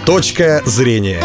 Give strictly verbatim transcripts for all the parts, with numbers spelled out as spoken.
Точка зрения.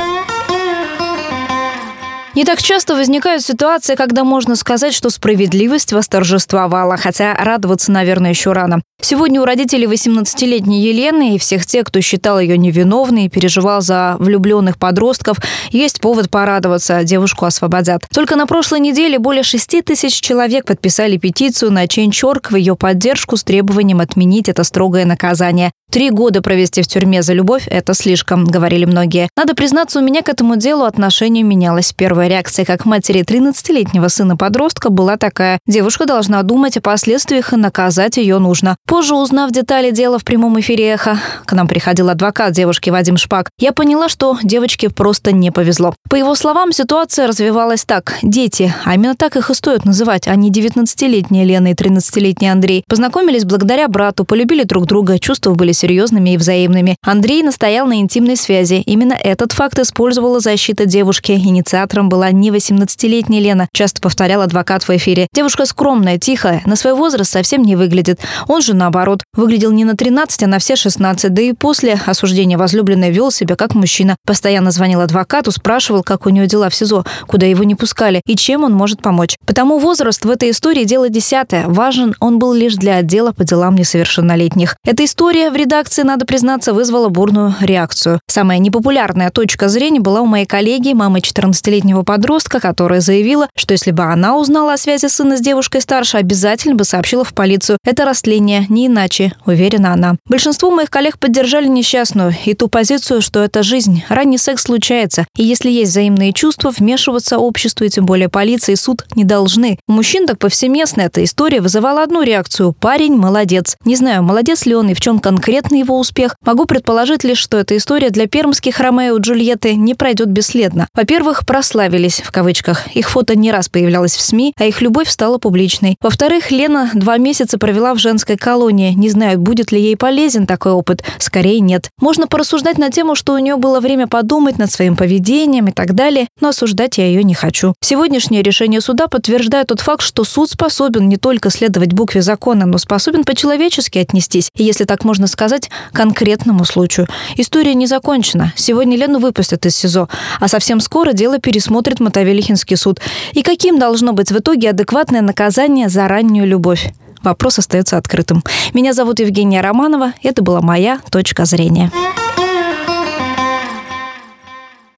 Не так часто возникают ситуации, когда можно сказать, что справедливость восторжествовала, хотя радоваться, наверное, еще рано. Сегодня у родителей восемнадцатилетней Елены и всех тех, кто считал ее невиновной и переживал за влюбленных подростков, есть повод порадоваться, девушку освободят. Только на прошлой неделе более шести тысяч человек подписали петицию на Change точка орг в ее поддержку с требованием отменить это строгое наказание. Три года провести в тюрьме за любовь – это слишком, говорили многие. Надо признаться, у меня к этому делу отношение менялось. Первая реакция как матери тринадцатилетнего сына-подростка была такая: девушка должна думать о последствиях и наказать ее нужно. Позже, узнав детали дела в прямом эфире «Эхо», к нам приходил адвокат девушки Вадим Шпак, я поняла, что девочке просто не повезло. По его словам, ситуация развивалась так. Дети, а именно так их и стоит называть, а не девятнадцатилетняя Лена и тринадцатилетний Андрей, познакомились благодаря брату, полюбили друг друга, чувства были серьезными и взаимными. Андрей настоял на интимной связи. Именно этот факт использовала защита девушки. Инициатором была не восемнадцатилетняя Лена, часто повторял адвокат в эфире. Девушка скромная, тихая, на свой возраст совсем не выглядит. Он же, наоборот, выглядел не на тринадцать, а на все шестнадцать. Да и после осуждения возлюбленной вел себя как мужчина. Постоянно звонил адвокату, спрашивал, как у него дела в СИЗО, куда его не пускали и чем он может помочь. Потому возраст в этой истории дело десятое. Важен он был лишь для отдела по делам несовершеннолетних. Эта история в редакции, надо признаться, вызвала бурную реакцию. Самая непопулярная точка зрения была у моей коллеги, мамы четырнадцатилетнего подростка, которая заявила, что если бы она узнала о связи сына с девушкой старше, обязательно бы сообщила в полицию. Это растление, не иначе, уверена она. Большинство моих коллег поддержали несчастную и ту позицию, что это жизнь. Ранний секс случается, и если есть взаимные чувства, вмешиваться общество и тем более полиция и суд не должны. У мужчин так повсеместно эта история вызывала одну реакцию: парень молодец. Не знаю, молодец ли он и в чем конкретно его успех. Могу предположить лишь, что эта история для пермских Ромео и Джульетты не пройдет бесследно. Во-первых, прославились, в кавычках. Их фото не раз появлялось в СМИ, а их любовь стала публичной. Во-вторых, Лена два месяца провела в женской колонии. Не знаю, будет ли ей полезен такой опыт. Скорее, нет. Можно порассуждать на тему, что у нее было время подумать над своим поведением и так далее, но осуждать я ее не хочу. Сегодняшнее решение суда подтверждает тот факт, что суд способен не только следовать букве закона, но способен по-человечески отнестись, и, если так можно сказать, конкретному случаю. История не закончена. Сегодня Лену выпустят из СИЗО, а совсем скоро дело пересмотрит Мотовилихинский суд. И каким должно быть в итоге адекватное наказание за раннюю любовь? Вопрос остается открытым. Меня зовут Евгения Романова. Это была моя точка зрения.